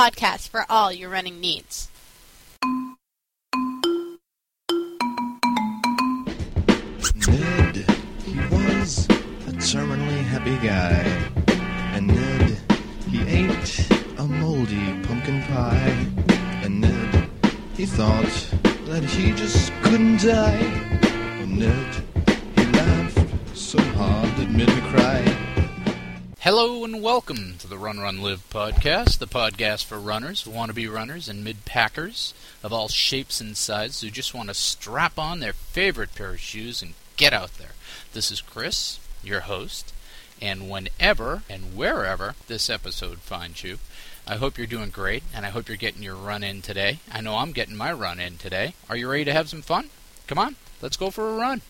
podcast for all your running needs. Ned, he was a terminally happy guy. And Ned, he ate a moldy pumpkin pie. And Ned, he thought that he just couldn't die. And Ned, he laughed so hard it made me cry. Hello and welcome to the Run, Run, Live podcast, the podcast for runners, wannabe runners, and mid-packers of all shapes and sizes who just want to strap on their favorite pair of shoes and get out there. This is Chris, your host, and whenever and wherever this episode finds you, I hope you're doing great, and I hope you're getting your run in today. I know I'm getting my run in today. Are you ready to have some fun? Come on, let's go for a run.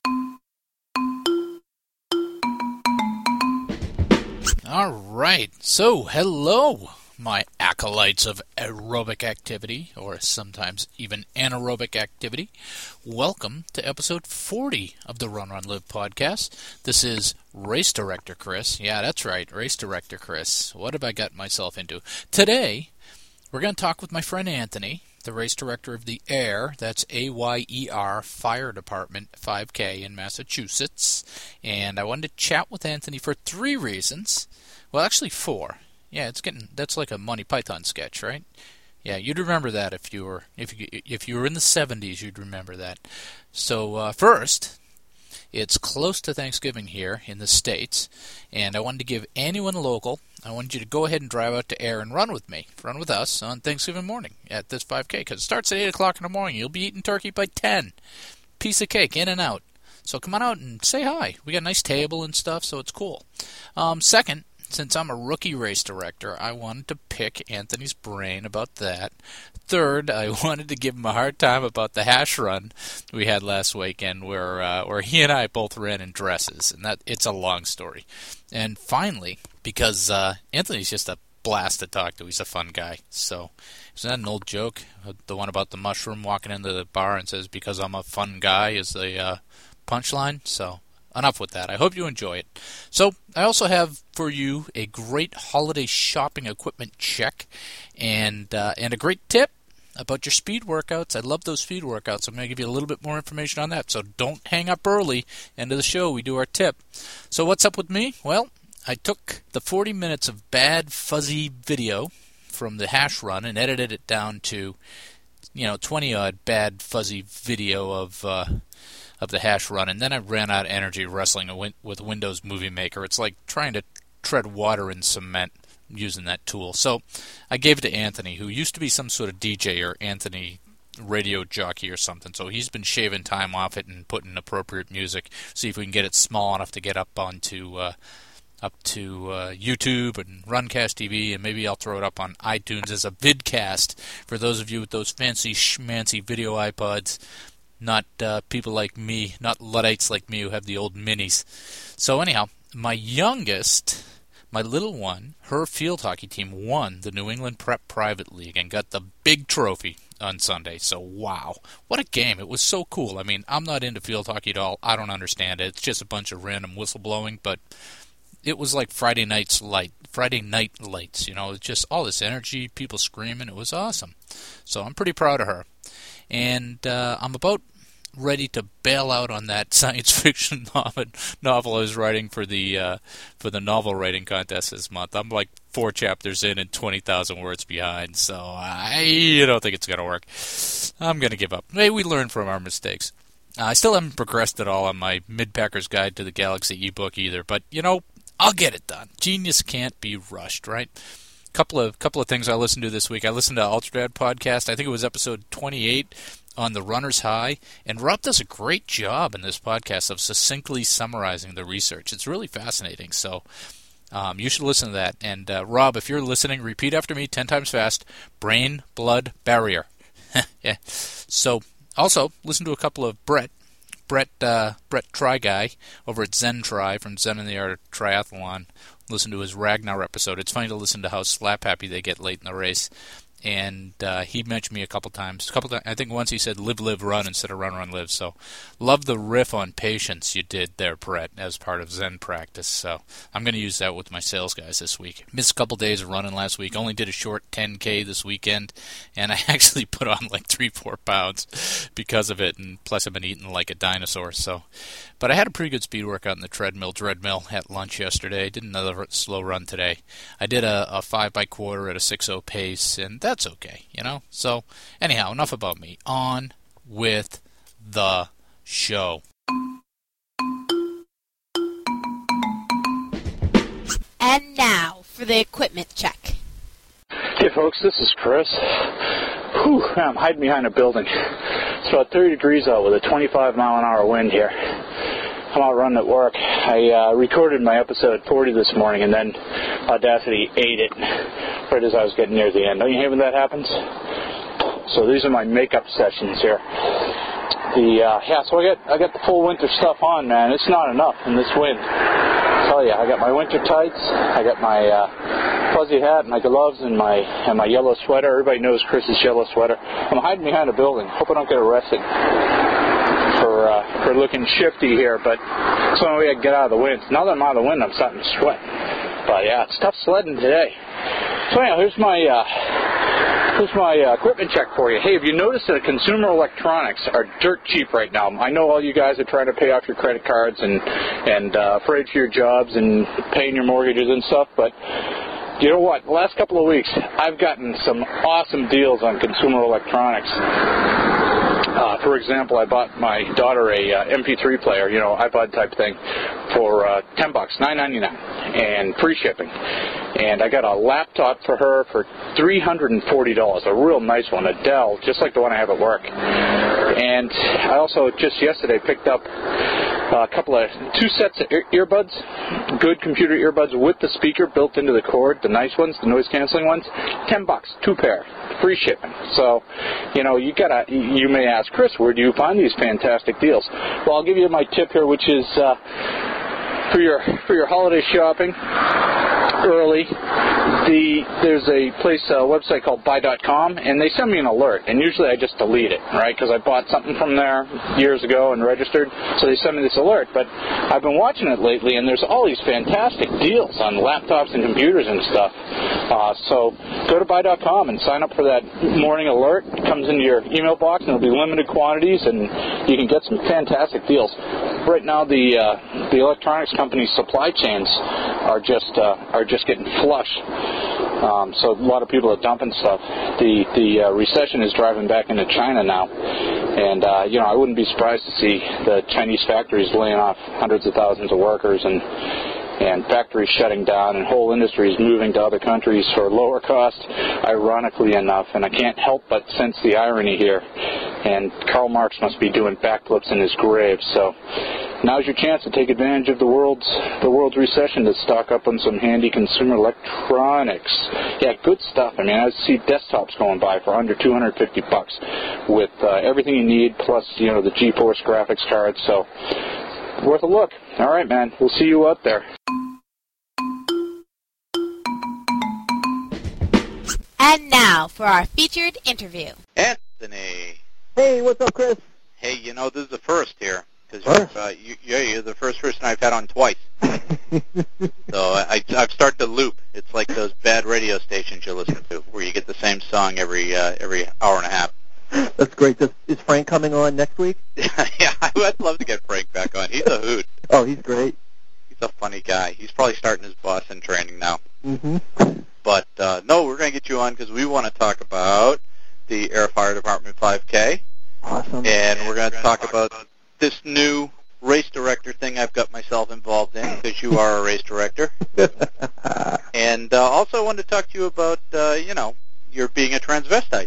All right, so hello, my acolytes of aerobic activity, or sometimes even anaerobic activity. Welcome to episode 40 of the Run, Run, Live podcast. This is Race Director Chris. Yeah, that's right, Race Director Chris. What have I got myself into? Today, we're going to talk with my friend Anthony, the race director of the AYR, that's AYER, Fire Department 5K in Massachusetts. And I wanted to chat with Anthony for 3 reasons. Well, actually 4. Yeah, that's like a Monty Python sketch, right? Yeah, you'd remember that if you were in the 70s, you'd remember that. So first, it's close to Thanksgiving here in the States, and I wanted to give anyone local, I wanted you to go ahead and drive out to AYR and run with us on Thanksgiving morning at this 5K, because it starts at 8 o'clock in the morning. You'll be eating turkey by 10. Piece of cake, in and out. So come on out and say hi. We got a nice table and stuff, so it's cool. Second, since I'm a rookie race director, I wanted to pick Anthony's brain about that. Third, I wanted to give him a hard time about the hash run we had last weekend where he and I both ran in dresses, and that it's a long story. And finally, because Anthony's just a blast to talk to, he's a fun guy. So, isn't that an old joke? The one about the mushroom walking into the bar and says, "Because I'm a fun guy," is the punchline. So, enough with that. I hope you enjoy it. So, I also have for you a great holiday shopping equipment check and a great tip about your speed workouts. I love those speed workouts. I'm going to give you a little bit more information on that. So, don't hang up early. End of the show, we do our tip. So, what's up with me? Well, I took the 40 minutes of bad, fuzzy video from the hash run and edited it down to, 20-odd bad, fuzzy video of the hash run, and then I ran out of energy wrestling with Windows Movie Maker. It's like trying to tread water in cement using that tool. So I gave it to Anthony, who used to be some sort of DJ or Anthony radio jockey or something. So he's been shaving time off it and putting appropriate music. See if we can get it small enough to get up onto YouTube and Runcast TV, and maybe I'll throw it up on iTunes as a vidcast for those of you with those fancy schmancy video iPods. Not people like me, not Luddites like me who have the old minis. So anyhow, my youngest, my little one, her field hockey team won the New England Prep Private League and got the big trophy on Sunday. So wow, what a game. It was so cool. I mean, I'm not into field hockey at all. I don't understand it. It's just a bunch of random whistleblowing, but it was like Friday night lights, just all this energy, people screaming. It was awesome. So I'm pretty proud of her. And I'm about ready to bail out on that science fiction novel I was writing for the novel writing contest this month. I'm like 4 chapters in and 20,000 words behind, so I don't think it's going to work. I'm going to give up. Maybe we learn from our mistakes. I still haven't progressed at all on my Mid-Packer's Guide to the Galaxy ebook either, but, I'll get it done. Genius can't be rushed, right? Couple of things I listened to this week. I listened to Ultradad podcast. I think it was episode 28 on the runner's high, and Rob does a great job in this podcast of succinctly summarizing the research. It's really fascinating, so you should listen to that. And Rob, if you're listening, repeat after me 10 times fast: brain-blood barrier. Yeah. So also listen to a couple of Brett Try Guy over at Zen Try from Zen and the Art of Triathlon. Listen to his Ragnar episode. It's funny to listen to how slap happy they get late in the race. And he mentioned me a couple times. I think once he said live, live, run instead of run, run, live. So love the riff on patience you did there, Brett, as part of Zen practice. So I'm going to use that with my sales guys this week. Missed a couple days of running last week. Only did a short 10K this weekend. And I actually put on like 3-4 pounds because of it. And plus I've been eating like a dinosaur. But I had a pretty good speed workout in the treadmill at lunch yesterday. Did another slow run today. I did a 5x4 at a 6:0 pace, and that's okay, you know? So, anyhow, enough about me. On with the show. And now for the equipment check. Hey folks, this is Chris. Whew, I'm hiding behind a building. It's about 30 degrees out with a 25-mile-an-hour wind here. I'm out running at work. I recorded my episode 40 this morning, and then Audacity ate it right as I was getting near the end. Don't you hate when that happens? So these are my makeup sessions here. So I got the full winter stuff on, man. It's not enough in this wind. I tell you, I got my winter tights. I got my fuzzy hat, my gloves, and my yellow sweater. Everybody knows Chris's yellow sweater. I'm hiding behind a building. Hope I don't get arrested for looking shifty here, but it's the only way I can get out of the wind. Now that I'm out of the wind, I'm starting to sweat. But yeah, it's tough sledding today. So anyhow, here's my equipment check for you. Hey, have you noticed that consumer electronics are dirt cheap right now? I know all you guys are trying to pay off your credit cards and afraid for your jobs and paying your mortgages and stuff, but you know what? The last couple of weeks, I've gotten some awesome deals on consumer electronics. For example, I bought my daughter a MP3 player, iPod type thing, for $10, $9.99, and free shipping. And I got a laptop for her for $340, a real nice one, a Dell, just like the one I have at work. And I also just yesterday picked up two sets of earbuds, good computer earbuds with the speaker built into the cord, the nice ones, the noise canceling ones, $10, 2 pair, free shipping. So, you may ask, Chris, where do you find these fantastic deals? Well, I'll give you my tip here, which is for your holiday shopping early. There's a website called buy.com, and they send me an alert, and usually I just delete it, right, because I bought something from there years ago and registered, so they send me this alert. But I've been watching it lately, and there's all these fantastic deals on laptops and computers and stuff. So go to buy.com and sign up for that morning alert. It comes into your email box, and it'll be limited quantities, and you can get some fantastic deals. Right now, the electronics companies' supply chains are just getting flush. So a lot of people are dumping stuff. The recession is driving back into China now, and I wouldn't be surprised to see the Chinese factories laying off hundreds of thousands of workers and factories shutting down and whole industries moving to other countries for lower cost, ironically enough. And I can't help but sense the irony here. And Karl Marx must be doing backflips in his grave. So now's your chance to take advantage of the world's recession to stock up on some handy consumer electronics. Yeah, good stuff. I mean, I see desktops going by for under $250 with everything you need, plus the GeForce graphics cards. So worth a look. All right, man. We'll see you out there. And now for our featured interview. Anthony. Hey, what's up, Chris? Hey, this is the first here, because you're the first person I've had on twice. So I've started to loop. It's like those bad radio stations you listen to, where you get the same song every hour and a half. That's great. Is Frank coming on next week? Yeah, I'd love to get Frank back on. He's a hoot. Oh, he's great. He's a funny guy. He's probably starting his Boston training now. Mm-hmm. But, no, we're going to get you on because we want to talk about the Air Fire Department 5K. Awesome. And we're going to talk about this new race director thing I've got myself involved in, because you are a race director. And also I wanted to talk to you about, you're being a transvestite.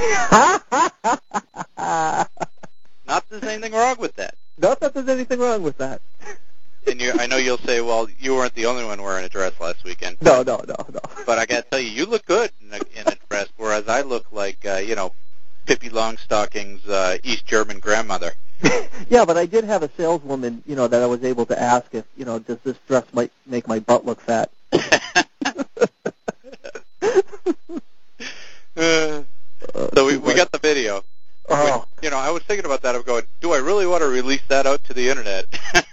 Not that there's anything wrong with that. Not that there's anything wrong with that. And I know you'll say, well, you weren't the only one wearing a dress last weekend. No. But I got to tell you look good in a dress, whereas I look like, Pippi Longstocking's East German grandmother. Yeah, but I did have a saleswoman, that I was able to ask if, does this dress might make my butt look fat? thinking about that. I'm going, do I really want to release that out to the internet?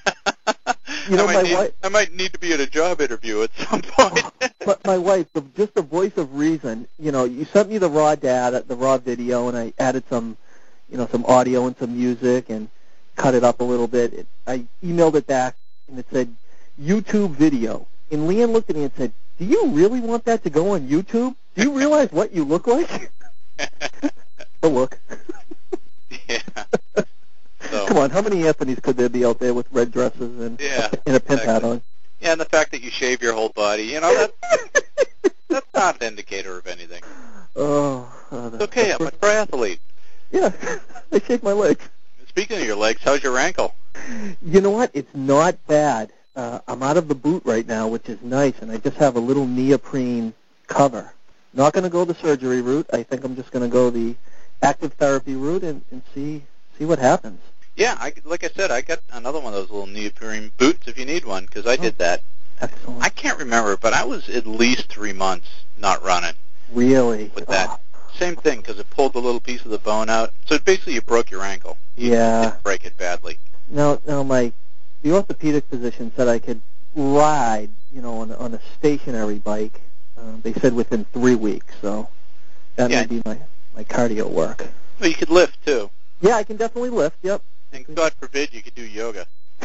You know, I might need to be at a job interview at some point. But my wife, just the voice of reason. You know, you sent me the raw data, the raw video, and I added some, some audio and some music and cut it up a little bit. I emailed it back, and it said YouTube video. And Leanne looked at me and said, "Do you really want that to go on YouTube? Do you realize what you look like?" Oh, look. Yeah. So, come on, how many Anthonys could there be out there with red dresses and a pimp hat on? Yeah, and the fact that you shave your whole body, that's not an indicator of anything. It's okay, I'm a triathlete. Yeah, I shave my legs. Speaking of your legs, how's your ankle? You know what? It's not bad. I'm out of the boot right now, which is nice, and I just have a little neoprene cover. Not going to go the surgery route. I think I'm just going to go the active therapy route and see what happens. Yeah, like I said, I got another one of those little neoprene boots if you need one, because I did that. Excellent. I can't remember, but I was at least 3 months not running. Really? With that. Same thing, because it pulled a little piece of the bone out. So basically you broke your ankle. You didn't break it badly. Now the orthopedic physician said I could ride, on a stationary bike. They said within 3 weeks, so that may be my cardio work. Well, you could lift, too. Yeah, I can definitely lift, yep. And God forbid you could do yoga.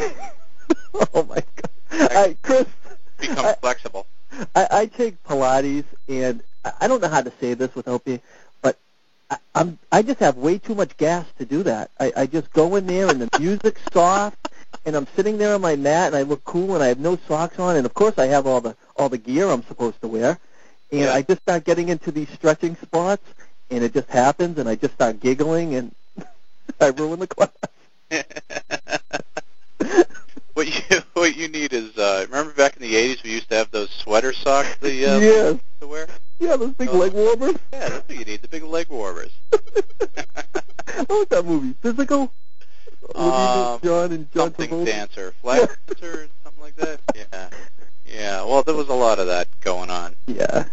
Oh, my God. Chris. Become flexible. I take Pilates, and I don't know how to say this without being, but I just have way too much gas to do that. I just go in there, and the music's soft, and I'm sitting there on my mat, and I look cool, and I have no socks on, and of course I have all the gear I'm supposed to wear, and I just start getting into these stretching spots, and it just happens, and I just start giggling, and I ruin the class. What you need is remember back in the 80s we used to have those sweater socks to wear? Yeah, those big leg warmers. Yeah, that's what you need, the big leg warmers. What was that movie? Physical? John and John something Travolta? Dancer. Flag Dancer, something like that? Yeah, well, there was a lot of that going on. Yeah.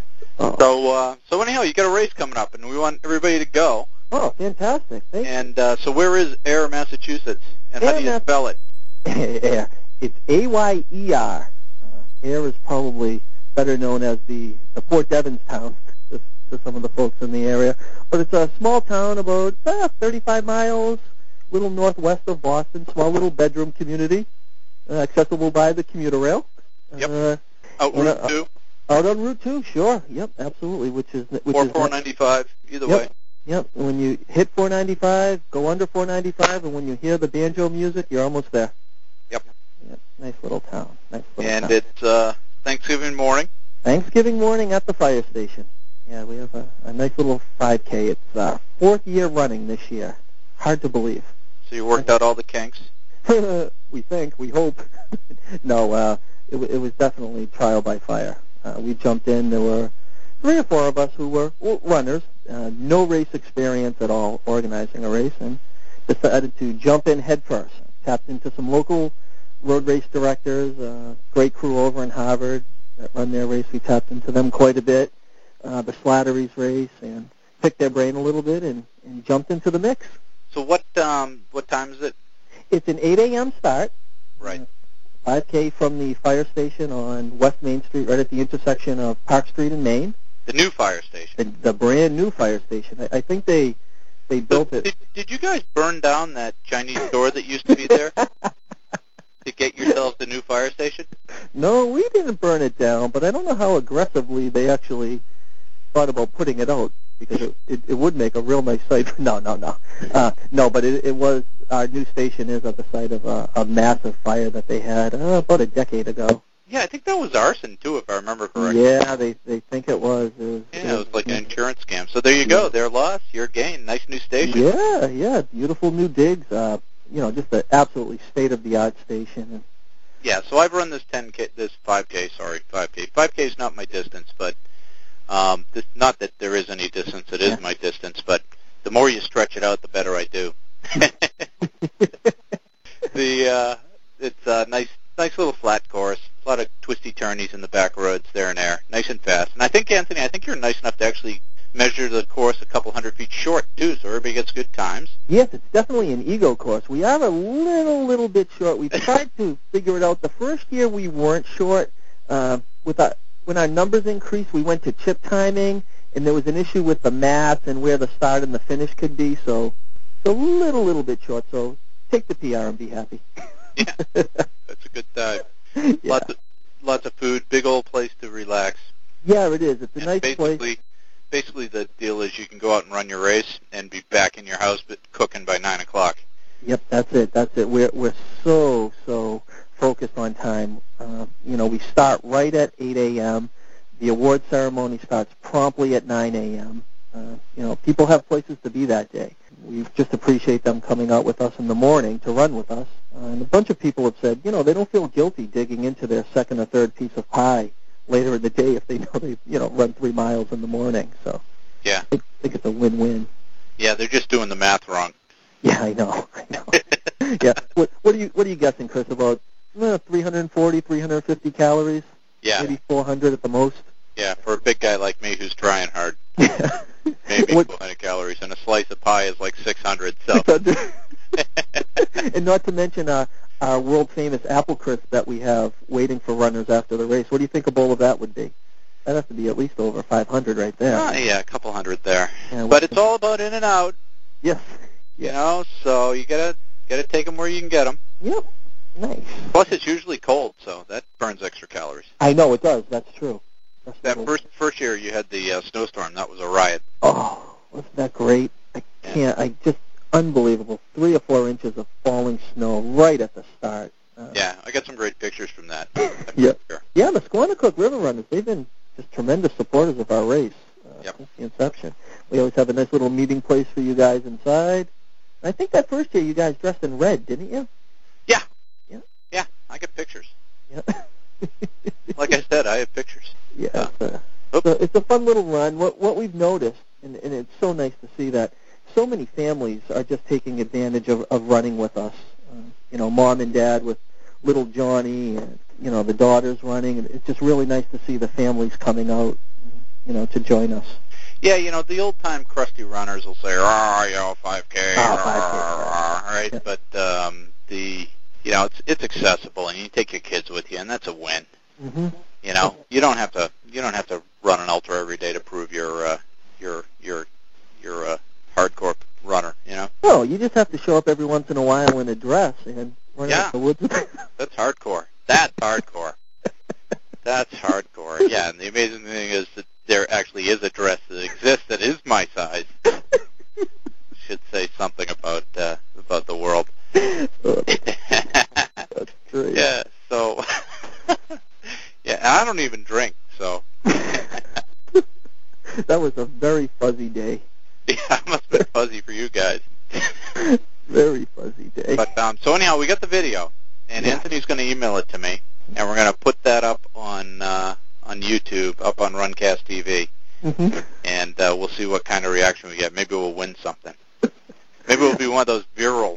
So anyhow, you got a race coming up, and we want everybody to go. Oh, fantastic. Thank you. And so where is Ayer, Massachusetts? And how do you spell it? Ayer. It's Ayer. Ayer is probably better known as the Fort Devens town to some of the folks in the area. But it's a small town about 35 miles, a little northwest of Boston, small little bedroom community, accessible by the commuter rail. Yep. Out Route 2? Out on Route 2, sure. Yep, absolutely. Which is 495, either way. Yep. When you hit 495, go under 495, and when you hear the banjo music, you're almost there. Yep. Nice little town. And it's Thanksgiving morning. Thanksgiving morning at the fire station. Yeah, we have a nice little 5K. It's our 4th year running this year. Hard to believe. So you worked out all the kinks? We think. We hope. No, it was definitely trial by fire. We jumped in. There were 3 or 4 of us who were runners, no race experience at all organizing a race, and decided to jump in head first. Tapped into some local road race directors, great crew over in Harvard that run their race. We tapped into them quite a bit, the Slattery's race, and picked their brain a little bit and jumped into the mix. So what time is it? It's an 8 a.m. start. Right. 5K from the fire station on West Main Street, right at the intersection of Park Street and Main. The new fire station. The brand new fire station. I think they built it. Did you guys burn down that Chinese store that used to be there to get yourselves the new fire station? No, we didn't burn it down, but I don't know how aggressively they actually thought about putting it out, because it would make a real nice site. No, but it was, our new station is at the site of a massive fire that they had about a decade ago. Yeah, I think that was arson, too, if I remember correctly. Yeah, they think it was. It was like an insurance scam. So there you go. Their loss, your gain. Nice new station. Yeah, beautiful new digs. Just an absolutely state-of-the-art station. Yeah, so I've run this 5K. 5K is not my distance, but not that there is any distance. It is my distance, but the more you stretch it out, the better I do. It's a nice little flat course. A lot of twisty turnies in the back roads there and there, nice and fast. And I think, Anthony, you're nice enough to actually measure the course a couple 100 feet short, too, so everybody gets good times. Yes, it's definitely an ego course. We are a little bit short. We tried to figure it out. The first year we weren't short. When our numbers increased, we went to chip timing, and there was an issue with the math and where the start and the finish could be, so it's a little bit short. So take the PR and be happy. Yeah, that's a good time. Yeah. Lots of food, big old place to relax. Yeah, it is. It's a nice place. Basically, the deal is you can go out and run your race and be back in your house, but cooking by 9 o'clock. Yep, that's it. We're so focused on time. We start right at 8 a.m. The award ceremony starts promptly at 9 a.m. People have places to be that day. We just appreciate them coming out with us in the morning to run with us. And a bunch of people have said, they don't feel guilty digging into their second or third piece of pie later in the day if they know they, run 3 miles in the morning. So yeah, I think it's a win-win. Yeah, they're just doing the math wrong. Yeah, I know. Yeah. What are you guessing, Chris? About 340, 350 calories? Yeah. Maybe 400 at the most? Yeah, for a big guy like me who's trying hard. Yeah. Maybe 400 calories, and a slice of pie is like 600. So. And not to mention our world-famous apple crisp that we have waiting for runners after the race. What do you think a bowl of that would be? That'd have to be at least over 500 right there. Yeah, a couple hundred there. Yeah, but it's all about in and out. Yes. So you gotta take them where you can get them. Yep. Nice. Plus, it's usually cold, so that burns extra calories. I know it does. That's true. That first year you had the snowstorm, that was a riot. Oh, wasn't that great? Unbelievable. 3 or 4 inches of falling snow right at the start. Yeah, I got some great pictures from that. Yeah. Yeah, the Squannacook River Runners, they've been just tremendous supporters of our race since the inception. We always have a nice little meeting place for you guys inside. I think that first year you guys dressed in red, didn't you? Yeah. Yeah. Yeah, I got pictures. Yeah. Like I said, I have pictures. Yeah. It's a fun little run. What we've noticed, and it's so nice to see that so many families are just taking advantage of running with us. Mom and dad with little Johnny, and the daughters running. And it's just really nice to see the families coming out, to join us. Yeah, the old-time crusty runners will say, 5K, right? Yeah. But it's accessible, and you take your kids with you, and that's a win. Mm-hmm. You don't have to run an ultra every day to prove you're a hardcore runner. No, you just have to show up every once in a while in a dress and run out the woods. That's hardcore. That's hardcore. That's hardcore. Yeah, and the amazing thing is that there actually is a dress that exists that is my size. Should say something about the world. That's great. Yeah. So. Yeah, and I don't even drink, so. That was a very fuzzy day. Yeah, it must have been fuzzy for you guys. Very fuzzy day. But so anyhow, we got the video, and Anthony's going to email it to me, and we're going to put that up on YouTube, up on Runcast TV, and we'll see what kind of reaction we get. Maybe we'll win something. Maybe we'll be one of those viral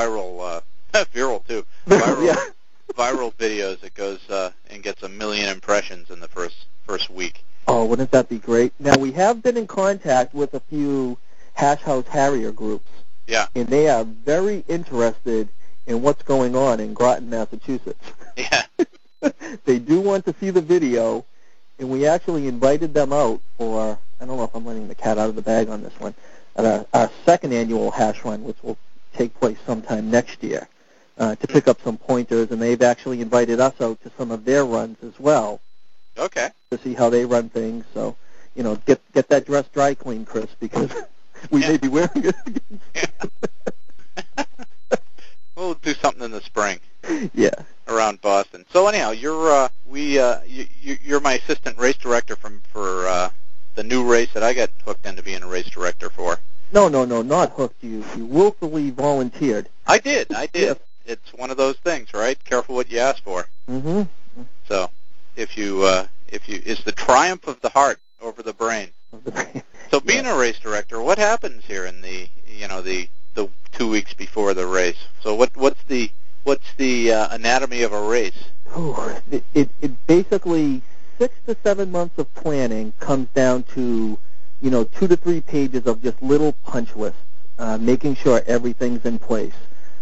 videos that goes and gets 1 million impressions in the first week. Oh, wouldn't that be great? Now, we have been in contact with a few Hash House Harrier groups. Yeah. And they are very interested in what's going on in Groton, Massachusetts. Yeah. They do want to see the video, and we actually invited them out for, I don't know if I'm letting the cat out of the bag on this one, at our second annual Hash Run, which will take place sometime next year, to pick up some pointers, and they've actually invited us out to some of their runs as well. Okay. To see how they run things. So, get that dress dry clean, Chris, because we may be wearing it again. Yeah. We'll do something in the spring. Yeah. Around Boston. So anyhow, you're my assistant race director for the new race that I got hooked into being a race director for. No, not hooked. You willfully volunteered. I did. Yeah. It's one of those things, right? Careful what you ask for. Mm-hmm. So, if you, it's the triumph of the heart over the brain. So, being a race director, what happens here in the 2 weeks before the race? So, what's the anatomy of a race? Oh, it basically 6 to 7 months of planning comes down to 2 to 3 pages of just little punch lists, making sure everything's in place.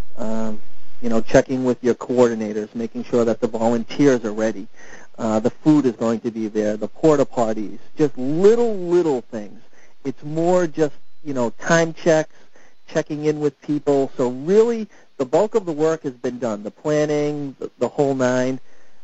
Checking with your coordinators, making sure that the volunteers are ready. The food is going to be there, the porta potties, just little things. It's more just, time checks, checking in with people. So really, the bulk of the work has been done, the planning, the whole nine.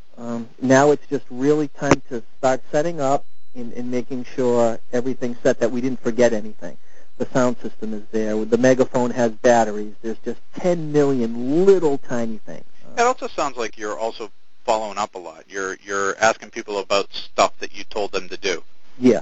Now it's just really time to start setting up and making sure everything's set, that we didn't forget anything. The sound system is there. The megaphone has batteries. There's just 10 million little tiny things. It also sounds like you're also following up a lot. You're asking people about stuff that you told them to do. Yes.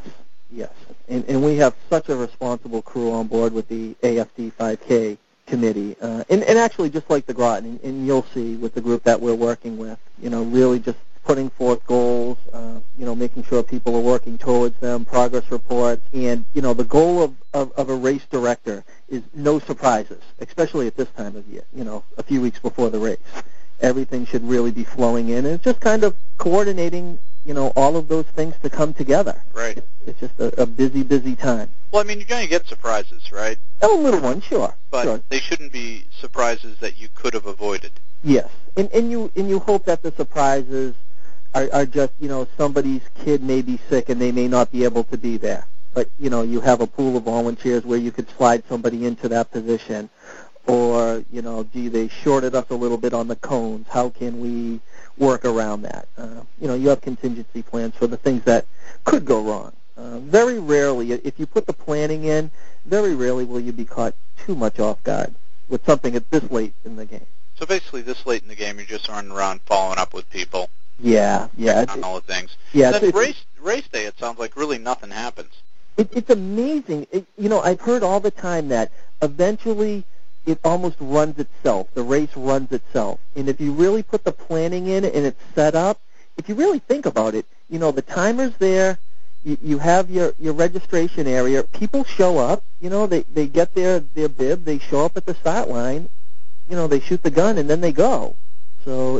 And we have such a responsible crew on board with the AFD 5K committee. And actually, just like the Groton, and you'll see with the group that we're working with, really just putting forth goals, making sure people are working towards them, progress reports, and, the goal of a race director is no surprises, especially at this time of year, a few weeks before the race. Everything should really be flowing in, and it's just kind of coordinating, all of those things to come together. Right. It's just a busy time. Well, I mean, you're going to get surprises, right? Oh, little ones, sure. But sure. They shouldn't be surprises that you could have avoided. Yes, and you hope that the surprises are just, somebody's kid may be sick and they may not be able to be there. But, you have a pool of volunteers where you could slide somebody into that position. Or, they shorted us a little bit on the cones. How can we work around that? You have contingency plans for the things that could go wrong. Very rarely, if you put the planning in, very rarely will you be caught too much off guard with something at this late in the game. So basically, this late in the game, you're just running around following up with people. Yeah. On all the things. Yeah. Then race day, it sounds like really nothing happens. It's amazing. I've heard all the time that eventually it almost runs itself. The race runs itself. And if you really put the planning in and it's set up, if you really think about it, the timer's there. You have your registration area. People show up. They get their bib. They show up at the start line. They shoot the gun and then they go. So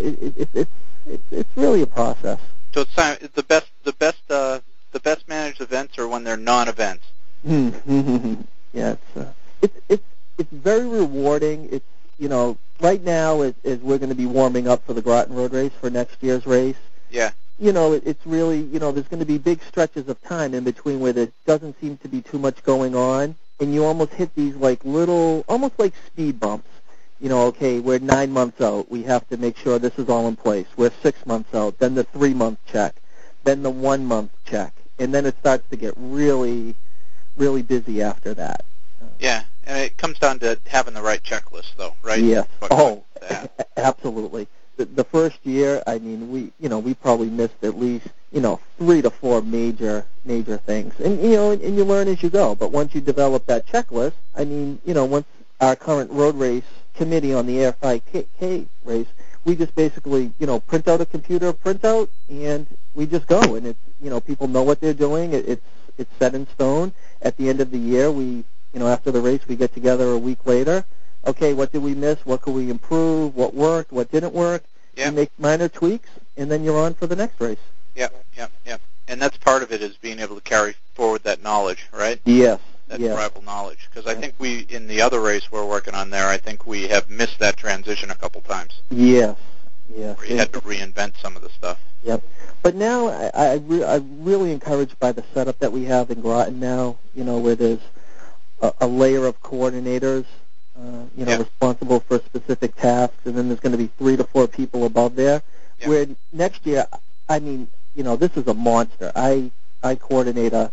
it's really a process. So it's time. The best managed events are when they're non-events. Yeah, it's very rewarding. It's right now as we're going to be warming up for the Groton Road Race for next year's race. Yeah. It's really there's going to be big stretches of time in between where there doesn't seem to be too much going on, and you almost hit these almost like speed bumps. Okay, we're 9 months out. We have to make sure this is all in place. We're 6 months out. Then the 3-month check. Then the 1-month check. And then it starts to get really, really busy after that. Yeah, and it comes down to having the right checklist, though, right? Yes. Absolutely. The first year, I mean, we probably missed at least 3 to 4 major things, and and you learn as you go. But once you develop that checklist, I mean, once our current road race committee on the Air 5K race, we just basically, print out a computer printout, and we just go. And it's, people know what they're doing. It's set in stone. At the end of the year, we, after the race, we get together a week later. Okay, what did we miss? What could we improve? What worked? What didn't work? Yeah. You make minor tweaks, and then you're on for the next race. Yep. And that's part of it, is being able to carry forward that knowledge, right? Yes. That tribal knowledge. Because I think in the other race we're working on there, I think we have missed that transition a couple times. Yes. Where you had to reinvent some of the stuff. Yep. But now I'm really encouraged by the setup that we have in Groton now, where there's a layer of coordinators, responsible for specific tasks, and then there's going to be 3 to 4 people above there. Yep. Where next year, I mean, this is a monster. I coordinate a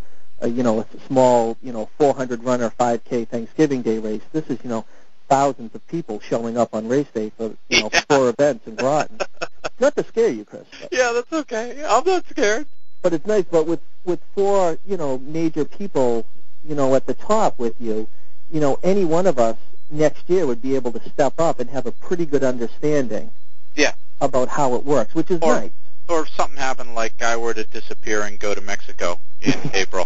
small, 400 runner 5K Thanksgiving Day race. This is, thousands of people showing up on race day for, 4 events in Groton. Not to scare you, Chris. But. Yeah, that's okay. I'm not scared. But it's nice. But with 4, major people, at the top with you, any one of us next year would be able to step up and have a pretty good understanding. Yeah. About how it works, which is nice. Or if something happened, like I were to disappear and go to Mexico in April.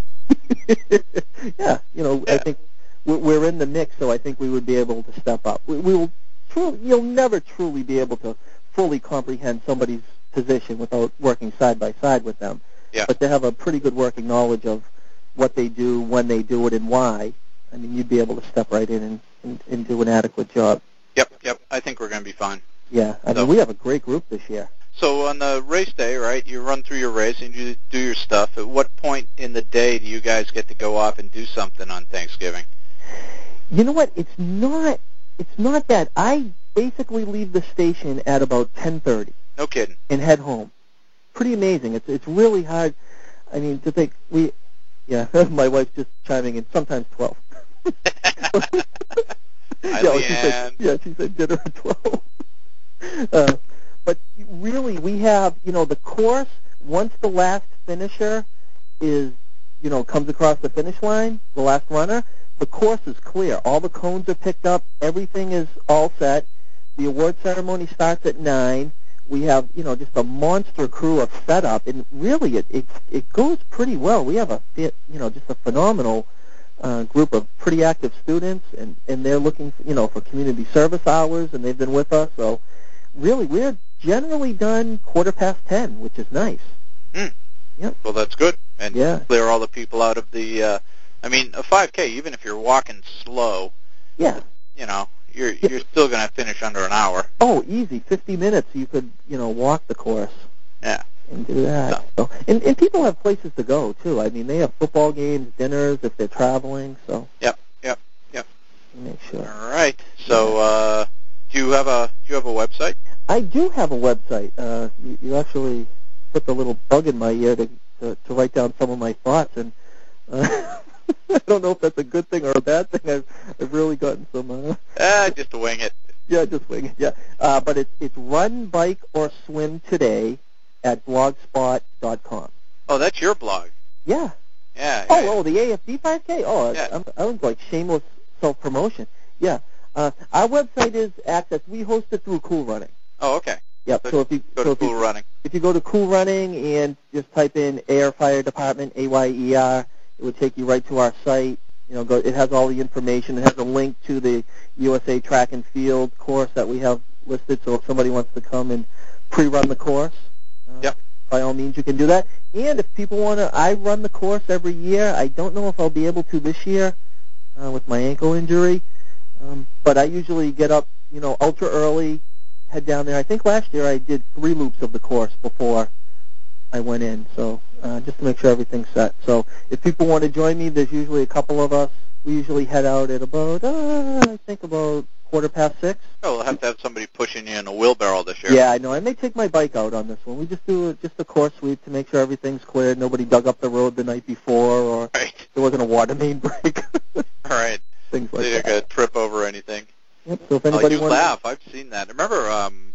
Yeah, I think we're in the mix, so I think we would be able to step up. You'll never truly be able to fully comprehend somebody's position without working side by side with them. Yeah. But to have a pretty good working knowledge of, what they do, when they do it, and why, I mean, you'd be able to step right in and do an adequate job. Yep. I think we're going to be fine. Yeah, I mean, we have a great group this year. So on the race day, right, you run through your race and you do your stuff. At what point in the day do you guys get to go off and do something on Thanksgiving? You know what? It's not that. I basically leave the station at about 10:30. No kidding. And head home. Pretty amazing. It's really hard. I mean, to think my wife's just chiming in. Sometimes 12. She said dinner at 12. But really, we have, the course, once the last finisher is, comes across the finish line, the last runner, the course is clear. All the cones are picked up. Everything is all set. The award ceremony starts at 9. We have, just a monster crew of setup, and really it goes pretty well. We have just a phenomenal group of pretty active students, and they're looking, for community service hours, and they've been with us. So really, we're generally done 10:15, which is nice. Yep. Well, that's good. And clear all the people out of the, a 5K, even if you're walking slow, you're still going to finish under an hour. Oh, easy. 50 minutes you could, walk the course. Yeah. And do that. So, and people have places to go, too. I mean, they have football games, dinners if they're traveling, so. Yep. Make sure. All right. So, do you have a website? I do have a website. You actually put the little bug in my ear to write down some of my thoughts, and I don't know if that's a good thing or a bad thing. I've really gotten some. Just wing it. Yeah, just wing it. Yeah, but it's Run, Bike, or Swim Today at blogspot.com. Oh, that's your blog. Yeah. Yeah. Oh, the AFD 5K. Oh, yeah. I was like shameless self-promotion. Yeah. Our website is accessed. We host it through Cool Running. Oh, okay. Yep. So if you go to Cool Running. If you go to Cool Running and just type in Air Fire Department, AYER, it would take you right to our site. It has all the information. It has a link to the USA Track and Field course that we have listed. So if somebody wants to come and pre-run the course, by all means you can do that. And if people want to, I run the course every year. I don't know if I'll be able to this year with my ankle injury, but I usually get up, ultra early, head down there. I think last year I did 3 loops of the course before I went in, so just to make sure everything's set. So if people want to join me, there's usually a couple of us. We usually head out at about, I think about 6:15. Oh, we'll have to have somebody pushing you in a wheelbarrow this year. Yeah, I know. I may take my bike out on this one. We just do just a course sweep to make sure everything's cleared. Nobody dug up the road the night before, or there wasn't a water main break. All right. Things like that. A trip over anything. Yep. So if anybody wants, laugh. I've seen that. Remember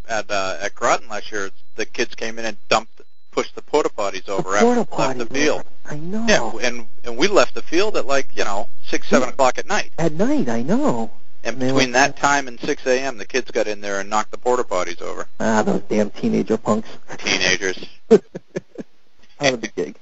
at Groton last year, the kids came in and pushed the porta potties over after we left the field. I know. Yeah, and we left the field at 6, 7 o'clock at night. At night, I know. And between that time and 6 a.m., the kids got in there and knocked the porta potties over. Ah, those damn teenager punks. Teenagers. Out of the gig.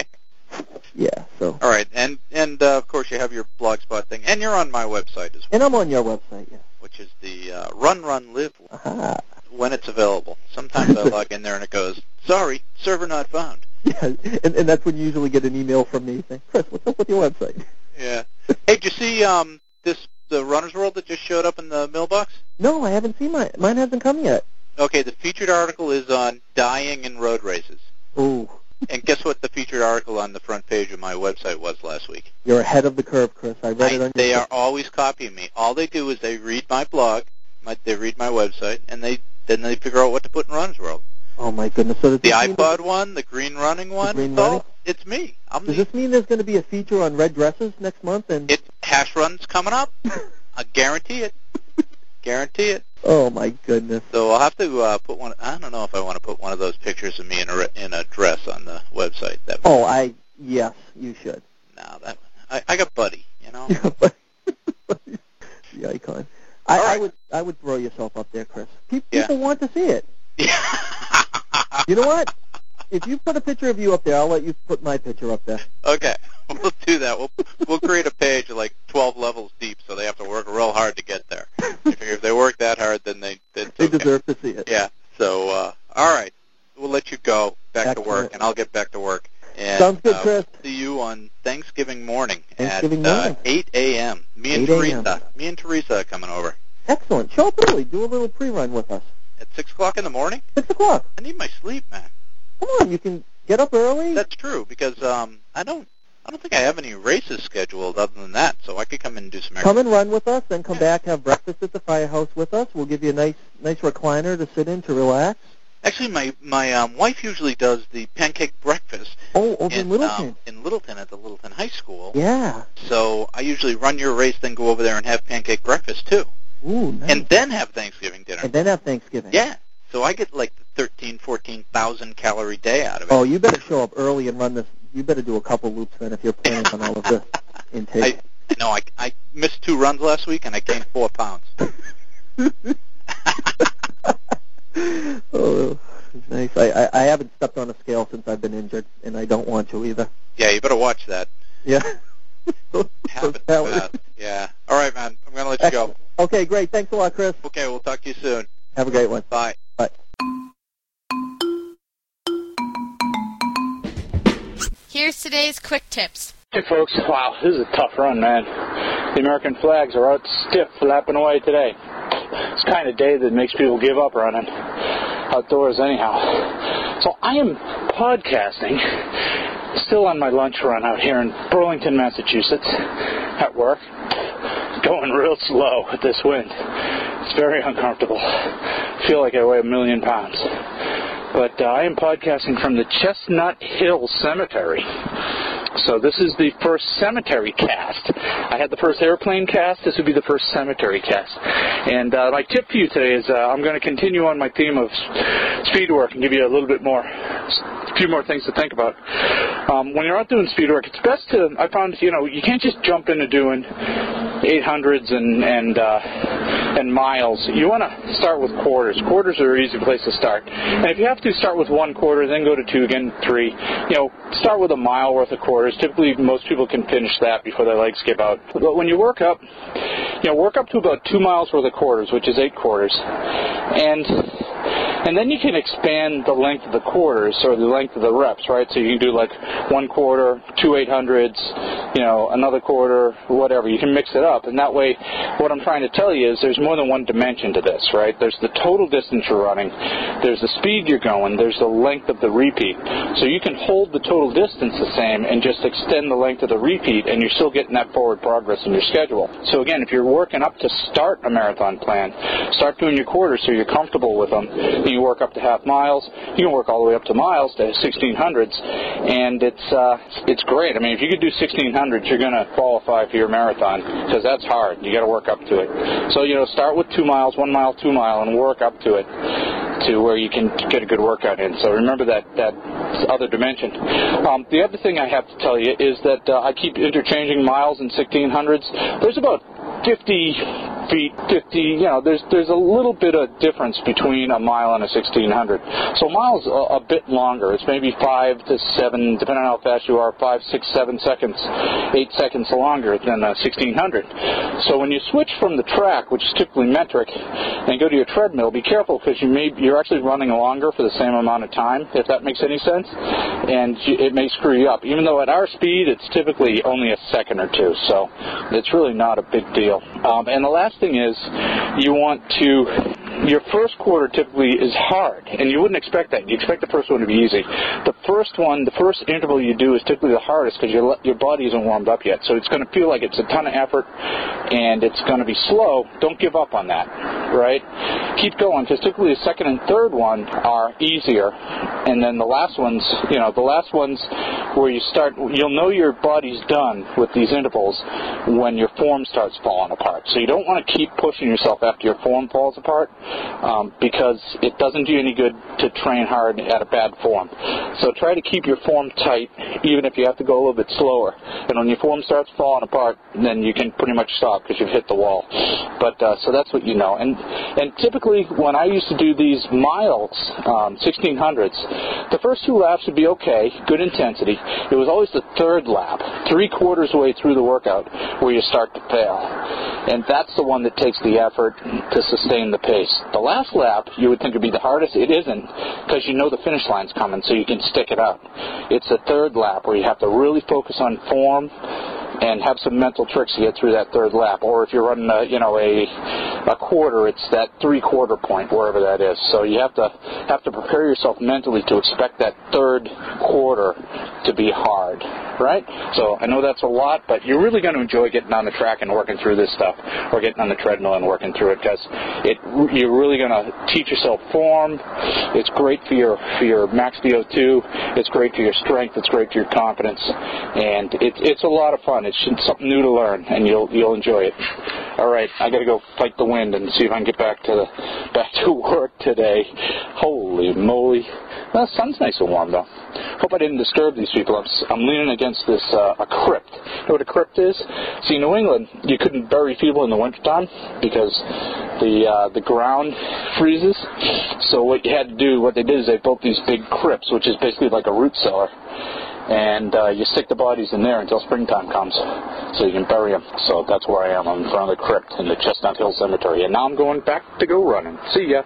Yeah. So. All right, and of course you have your Blogspot thing, and you're on my website as well. And I'm on your website, yeah. Which is the Run Live when it's available. Sometimes I log in there and it goes, sorry, server not found. Yeah, and that's when you usually get an email from me saying, Chris, what's up with your website? Yeah. Hey, did you see the Runner's World that just showed up in the mailbox? No, I haven't seen mine. Mine hasn't come yet. Okay, the featured article is on dying in road races. Ooh. And guess what the featured article on the front page of my website was last week? You're ahead of the curve, Chris. I read it on your They are always copying me. All they do is they read my blog, they read my website, and then they figure out what to put in Runner's World. Oh, my goodness. So the iPod one, the green running one, it's me. Does this mean there's going to be a feature on red dresses next month? And Hash Run's coming up. I guarantee it. Guarantee it. Oh, my goodness. So I'll have to put one. I don't know if I want to put one of those pictures of me in a dress on the website. Yes, you should. No, I got Buddy, The icon. I would throw yourself up there, Chris. People want to see it. You know what? If you put a picture of you up there, I'll let you put my picture up there. Okay, we'll do that. We'll create a page 12 levels deep, so they have to work real hard to get there. If they work that hard, then they deserve to see it. Yeah. So all right, we'll let you go back to work, and I'll get back to work. And, sounds good, Chris. See you on Thanksgiving. Thanksgiving morning Thanksgiving at morning. 8 a.m. Me and 8 a.m. Teresa. Me and Teresa are coming over. Excellent. Show up early. Do a little pre-run with us. At 6 o'clock in the morning? 6 o'clock. I need my sleep, man. Come on, you can get up early. That's true, because I don't think I have any races scheduled other than that, so I could come in and do some exercise. Come and run with us, then come back, have breakfast at the firehouse with us. We'll give you a nice recliner to sit in to relax. Actually, my wife usually does the pancake breakfast. Oh, over in Littleton. In Littleton at the Littleton High School. Yeah. So I usually run your race, then go over there and have pancake breakfast too. Ooh, nice. And then have Thanksgiving dinner. And then have Thanksgiving. Yeah. So I get like the 14,000 calorie day out of it. Oh, you better show up early and run this. You better do a couple loops then if you're planning on all of this intake. I know. I missed 2 runs last week and I gained 4 pounds. Oh, nice. I haven't stepped on a scale since I've been injured, and I don't want to either. Yeah, you better watch that. Yeah. Happens fast. Yeah. All right, man. I'm going to let you go. Okay, great. Thanks a lot, Chris. Okay, we'll talk to you soon. Have a great one. Bye. Bye. Here's today's quick tips. Hey, folks. Wow, this is a tough run, man. The American flags are out stiff, flapping away today. It's the kind of day that makes people give up running outdoors anyhow. So I am podcasting, still on my lunch run out here in Burlington, Massachusetts, at work, going real slow with this wind. It's very uncomfortable. I feel like I weigh 1,000,000 pounds. But I am podcasting from the Chestnut Hill Cemetery. So this is the first cemetery cast. I had the first airplane cast. This would be the first cemetery cast. And my tip for you today is I'm going to continue on my theme of speed work and give you a few more things to think about. When you're out doing speed work, it's best to, I found, you can't just jump into doing 800s and miles. You want to start with quarters. Quarters are an easy place to start. And if you have to start with 1 quarter, then go to 2, again 3. Start with a mile worth of quarters. Typically, most people can finish that before their legs give out. But when you work up to about 2 miles worth of quarters, which is 8 quarters, and then you can expand the length of the quarters or the length of the reps, right? So you can do like 1 quarter, 2 800s, another quarter, whatever. You can mix it up, and that way, what I'm trying to tell you is there's more than one dimension to this, right? There's the total distance you're running, there's the speed you're going, there's the length of the repeat. So you can hold the total distance the same and just extend the length of the repeat, and you're still getting that forward progress in your schedule. So again, if you're working up to start a marathon plan, start doing your quarters so you're comfortable with them. You work up to half miles. You can work all the way up to miles, to 1600s, and it's great. I mean, if you could do 1600s, you're going to qualify for your marathon because that's hard. You got to work up to it. So start with 2 miles, 1 mile, 2 mile, and work up to it to where you can get a good workout in. So remember that other dimension. The other thing I have to tell you is that I keep interchanging miles and 1600s. There's about 50 feet, there's a little bit of difference between a mile and a 1600. So miles a bit longer. It's maybe 5 to 7, depending on how fast you are, 5, 6, 7 seconds, 8 seconds longer than a 1600. So when you switch from the track, which is typically metric, and go to your treadmill, be careful because you're actually running longer for the same amount of time, if that makes any sense, and it may screw you up. Even though at our speed, it's typically only a second or 2, so it's really not a big deal. And the last thing is, your first quarter typically is hard, and you wouldn't expect that. You expect the first one to be easy. The first interval you do is typically the hardest because your body isn't warmed up yet. So it's going to feel like it's a ton of effort, and it's going to be slow. Don't give up on that, right? Keep going, because typically the second and third one are easier, and then the last ones where you start, you'll know your body's done with these intervals when your form starts falling apart. So you don't want to keep pushing yourself after your form falls apart, because it doesn't do you any good to train hard at a bad form. So try to keep your form tight, even if you have to go a little bit slower. And when your form starts falling apart, then you can pretty much stop because you've hit the wall. But so that's what you know. And typically, when I used to do these miles, 1600s, the first 2 laps would be okay, good intensity. It was always the third lap, 3/4 way through the workout, where you start to fail. and that's the one that takes the effort to sustain the pace. The last lap, you would think would be the hardest. It isn't, because you know the finish line's coming, so you can stick it out. It's the third lap where you have to really focus on form and have some mental tricks to get through that third lap. Or if you're running a quarter, it's that three-quarter point, wherever that is. So you have to prepare yourself mentally to expect that third quarter to be hard, right? So I know that's a lot, but you're really going to enjoy getting on the track and working through this stuff, or getting on the treadmill and working through it, because you're really going to teach yourself form. It's great for your max VO2. It's great for your strength. It's great for your confidence, and it's a lot of fun. It's something new to learn, and you'll enjoy it. All right, I got to go fight the wind and see if I can get back to work today. Holy moly! Well, the sun's nice and warm though. Hope I didn't disturb these people. I'm leaning against this a crypt. You know what a crypt is? See, in New England, you couldn't bury people in the wintertime because the ground freezes. So what they did is they built these big crypts, which is basically like a root cellar. And you stick the bodies in there until springtime comes, so you can bury them. So that's where I am. I'm in front of the crypt in the Chestnut Hill Cemetery. And now I'm going back to go running. See ya.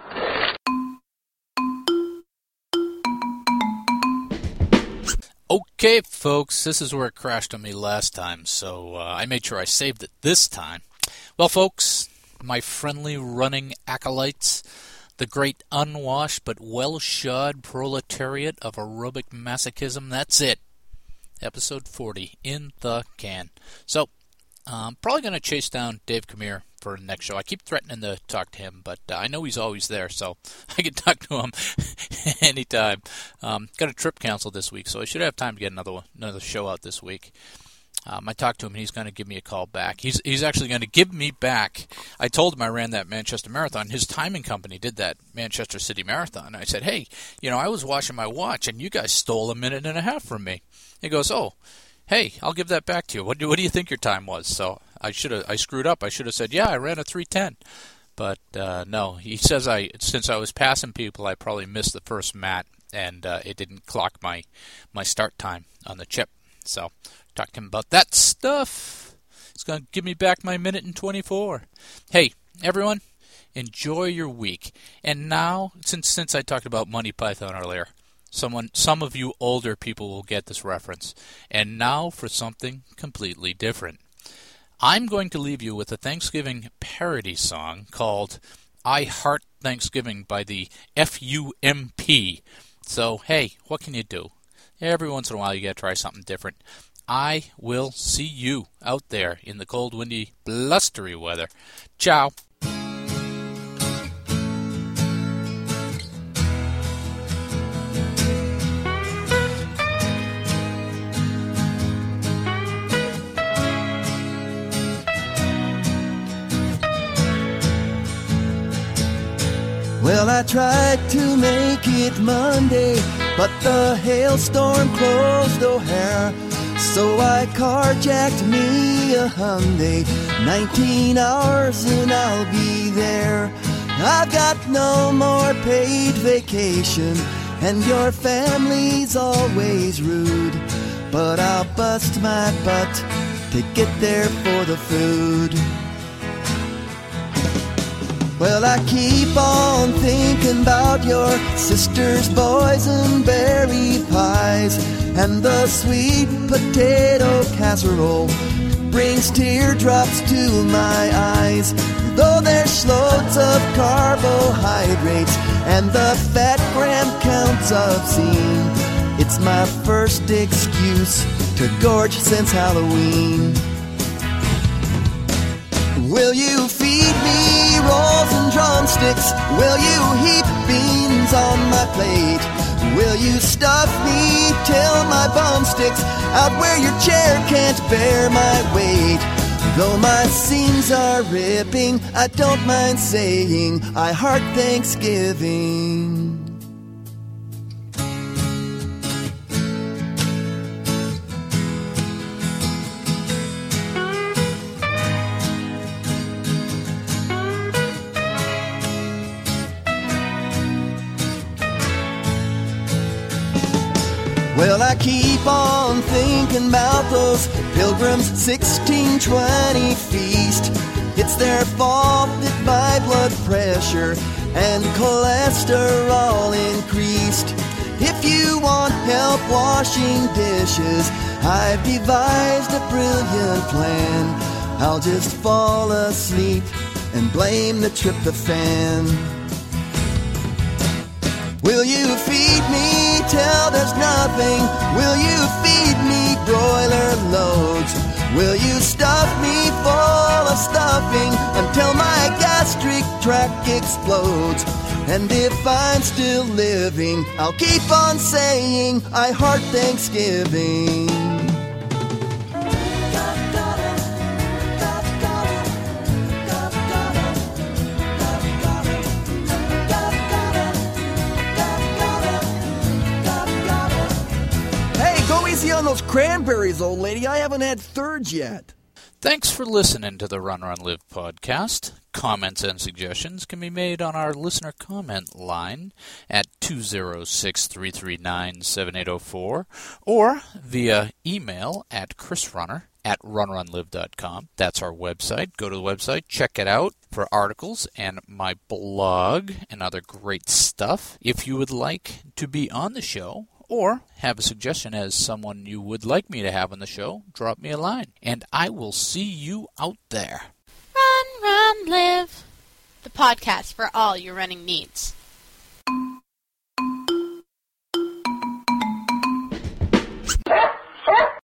Okay, folks, this is where it crashed on me last time, so I made sure I saved it this time. Well, folks, my friendly running acolytes, the great unwashed but well-shod proletariat of aerobic masochism, that's it. Episode 40 in the can. So, I'm probably going to chase down Dave Camere for the next show. I keep threatening to talk to him, but I know he's always there, so I can talk to him anytime. Got a trip canceled this week, so I should have time to get another show out this week. I talked to him, and he's going to give me a call back. He's actually going to give me back. I told him I ran that Manchester Marathon. His timing company did that Manchester City Marathon. I said, hey, I was watching my watch, and you guys stole a minute and a half from me. He goes, oh, hey, I'll give that back to you. What do you think your time was? So I screwed up. I should have said, yeah, I ran a 3:10. But no, he says since I was passing people, I probably missed the first mat, and it didn't clock my start time on the chip. So talk to him about that stuff. It's going to give me back my minute and 24. Hey, everyone, enjoy your week. And now, since I talked about Monty Python earlier, some of you older people will get this reference. And now for something completely different. I'm going to leave you with a Thanksgiving parody song called I Heart Thanksgiving by the FUMP. So, hey, what can you do? Every once in a while you got to try something different. I will see you out there in the cold, windy, blustery weather. Ciao. Well, I tried to make it Monday, but the hailstorm closed O'Hare. So I carjacked me a Hyundai, 19 hours and I'll be there. I've got no more paid vacation, and your family's always rude. But I'll bust my butt to get there for the food. Well, I keep on thinking about your sister's boysenberry pies, and the sweet potato casserole brings teardrops to my eyes. Though there's loads of carbohydrates and the fat gram count's obscene, it's my first excuse to gorge since Halloween. Will you feed me rolls and drumsticks? Will you heap beans on my plate? Will you stuff me till my bum sticks out where your chair can't bear my weight? Though my seams are ripping, I don't mind saying I heart Thanksgiving. Well, I keep on thinking about those Pilgrims 1620 feast. It's their fault that my blood pressure and cholesterol increased. If you want help washing dishes, I've devised a brilliant plan. I'll just fall asleep and blame the tryptophan. Will you feed me till there's nothing? Will you feed me broiler loads? Will you stuff me full of stuffing until my gastric tract explodes? And if I'm still living, I'll keep on saying I heart Thanksgiving. Hey, go easy on those cranberries, old lady. I haven't had thirds yet. Thanks for listening to the Run, Run, Live podcast. Comments and suggestions can be made on our listener comment line at 206-339-7804 or via email at chrisrunner@runrunlive.com. That's our website. Go to the website, check it out for articles and my blog and other great stuff. If you would like to be on the show or have a suggestion as someone you would like me to have on the show, drop me a line, and I will see you out there. Run, Run, Live. The podcast for all your running needs.